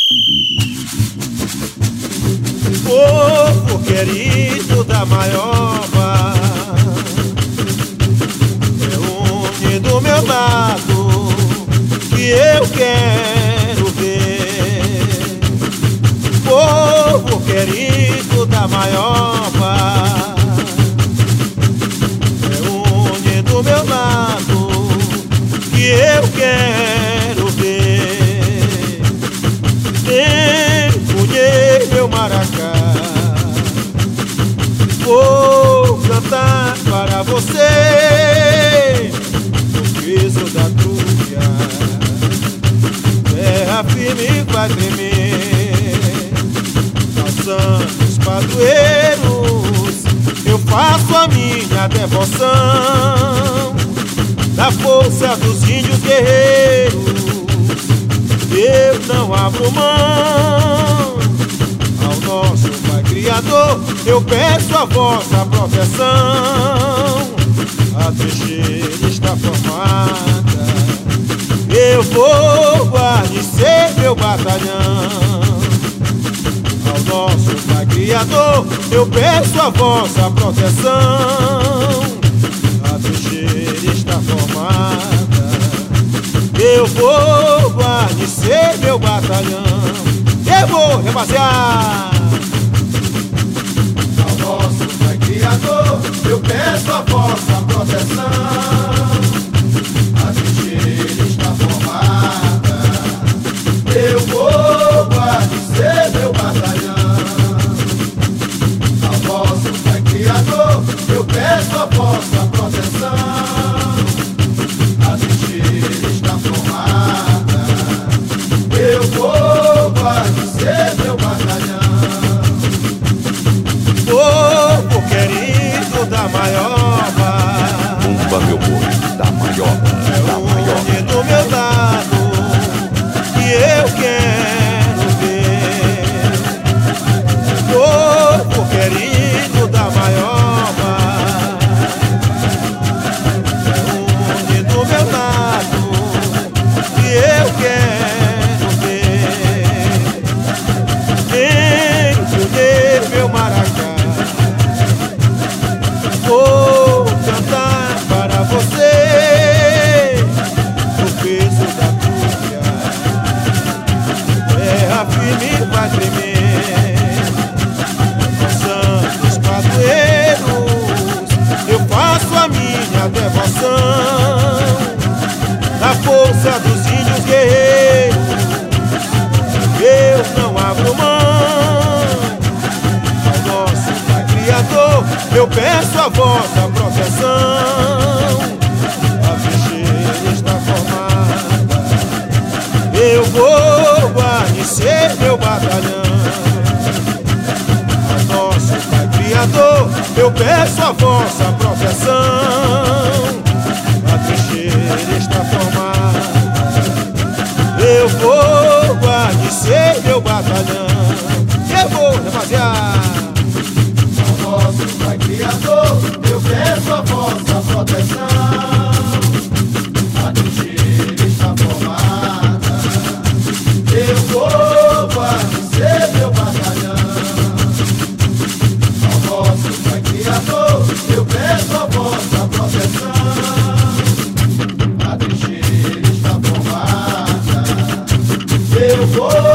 Povo querido da Maioba, reúne do meu lado que eu quero ver. Povo querido da Maioba, reúne do meu lado que eu quero ver. Empunhei meu maracá, vou cantar para você no peso da trúbia. Terra firme vai tremer, passando os padroeiros. Eu faço a minha devoção da força dos índios guerreiros. Eu não abro mão ao nosso Pai Criador. Eu peço a vossa proteção. A trincheira está formada, eu vou guarnecer meu batalhão. Ao nosso Pai Criador, eu peço a vossa proteção. A trincheira está formada, eu vou guarnecer meu batalhão. Eu vou rebasear. Ao nosso Pai Criador, eu peço a vossa proteção. A trincheira está formada, eu vou guarnecer meu batalhão. Ao nosso Pai Criador, eu peço a vossa proteção. A trincheira está formada, eu vou guarnecer meu batalhão. Povo querido da Maioba, Bumba meu boi, da Maioba, da Maioba. reúne do meu lado que eu quero ver. Povo querido da Maioba, reúne do meu lado que eu quero ver. Empunhei meu maracá, vou cantar para você no peso da trúbia. Terra firme vai tremer, os padroeiros. Eu faço a minha devoção na força dos índios guerreiros. Eu não abro mão ao nosso Pai Criador, eu peço a vossa proteção. A trincheira está formada, eu vou guarnecer meu batalhão. Ao nosso Pai Criador, eu peço a vossa proteção. A trincheira está formada, eu vou guarnecer meu batalhão. Eu vou rebasear. Ao nosso Pai Criador, eu peço a vossa proteção. A trincheira está formada, eu vou guarnecer meu batalhão. Ao nosso Pai Criador, eu peço a vossa proteção. A trincheira está formada, eu vou